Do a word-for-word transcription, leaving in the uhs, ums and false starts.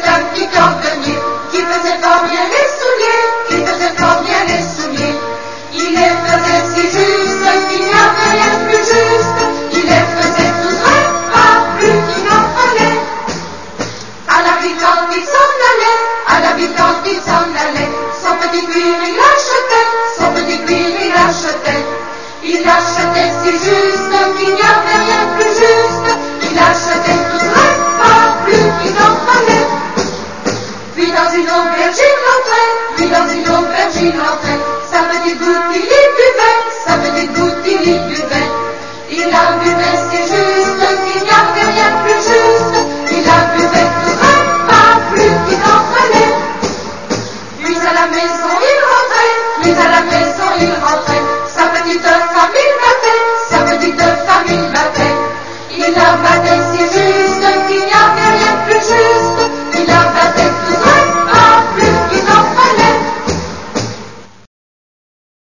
C'était un petit cordonnier qui faisait fort bien les souliers, qui faisait fort bien les souliers. Il les faisait si juste qu'il n'y avait rien de plus juste. Il les faisait tous droits, pas plus qu'il n'en fallait. À la ville quand il s'en allait, à la ville quand il s'en allait, son petit cuir il achetait, son petit cuir il achetait. Il achetait si juste qu'il n'y avait rien de plus juste. Il achetait tous droits, pas plus qu'il n'en fallait. Puis dans une auberge il rentrait,